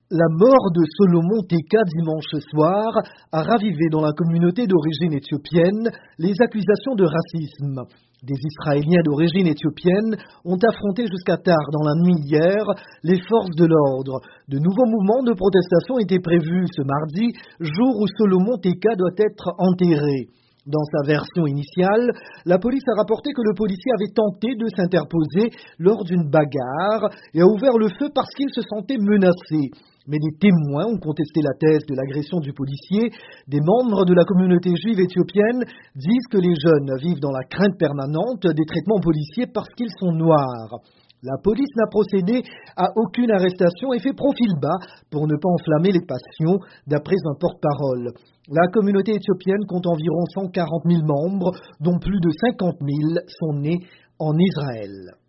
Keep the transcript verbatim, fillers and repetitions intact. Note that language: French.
La mort de Solomon Teka dimanche soir a ravivé dans la communauté d'origine éthiopienne les accusations de racisme. Des Israéliens d'origine éthiopienne ont affronté jusqu'à tard dans la nuit hier les forces de l'ordre. De nouveaux mouvements de protestation étaient prévus ce mardi, jour où Solomon Teka doit être enterré. Dans sa version initiale, la police a rapporté que le policier avait tenté de s'interposer lors d'une bagarre et a ouvert le feu parce qu'il se sentait menacé. Mais des témoins ont contesté la thèse de l'agression du policier. Des membres de la communauté juive éthiopienne disent que les jeunes vivent dans la crainte permanente des traitements policiers parce qu'ils sont noirs. La police n'a procédé à aucune arrestation et fait profil bas pour ne pas enflammer les passions, d'après un porte-parole. La communauté éthiopienne compte environ cent quarante mille membres, dont plus de cinquante mille sont nés en Israël.